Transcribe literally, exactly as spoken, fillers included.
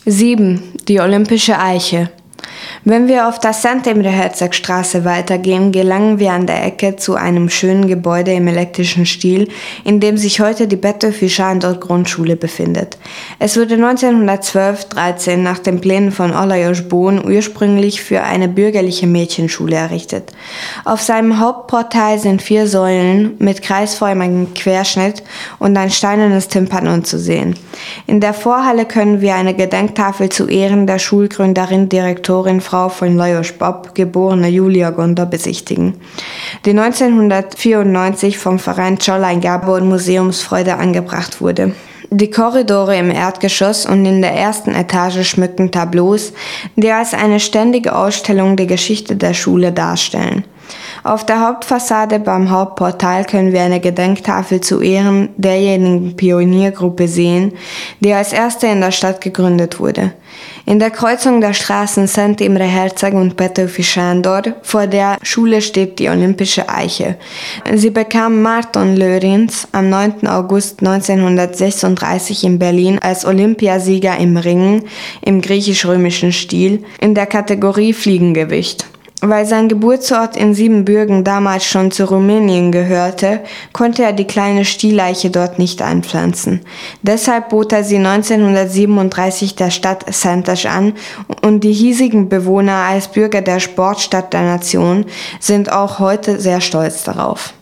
sieben. Die Olympische Eiche. Wenn wir auf der Sankt Imre-Herzog-Straße weitergehen, gelangen wir an der Ecke zu einem schönen Gebäude im elektrischen Stil, in dem sich heute die Betőfi-Sándor-Grundschule befindet. Es wurde neunzehnhundertzwölf dreizehn nach den Plänen von Alajos Bohn ursprünglich für eine bürgerliche Mädchenschule errichtet. Auf seinem Hauptportal sind vier Säulen mit kreisförmigem Querschnitt und ein steinernes Tympanon zu sehen. In der Vorhalle können wir eine Gedenktafel zu Ehren der Schulgründerin, Direktorin Frau von Lajos Bob, geborene Julia Gonder, besichtigen, die neunzehnhundertvierundneunzig vom Verein Csollai-Gábor und Museumsfreude angebracht wurde. Die Korridore im Erdgeschoss und in der ersten Etage schmücken Tableaus, die als eine ständige Ausstellung die Geschichte der Schule darstellen. Auf der Hauptfassade beim Hauptportal können wir eine Gedenktafel zu Ehren derjenigen Pioniergruppe sehen, die als erste in der Stadt gegründet wurde. In der Kreuzung der Straßen Szent Imre Herzog und Petőfi Sándor vor der Schule steht die Olympische Eiche. Sie bekam Márton Lőrinc am neunten August neunzehnhundertsechsunddreißig in Berlin als Olympiasieger im Ringen im griechisch-römischen Stil in der Kategorie Fliegengewicht. Weil sein Geburtsort in Siebenbürgen damals schon zu Rumänien gehörte, konnte er die kleine Stieleiche dort nicht einpflanzen. Deshalb bot er sie neunzehnhundertsiebenunddreißig der Stadt Szentes an und die hiesigen Bewohner als Bürger der Sportstadt der Nation sind auch heute sehr stolz darauf.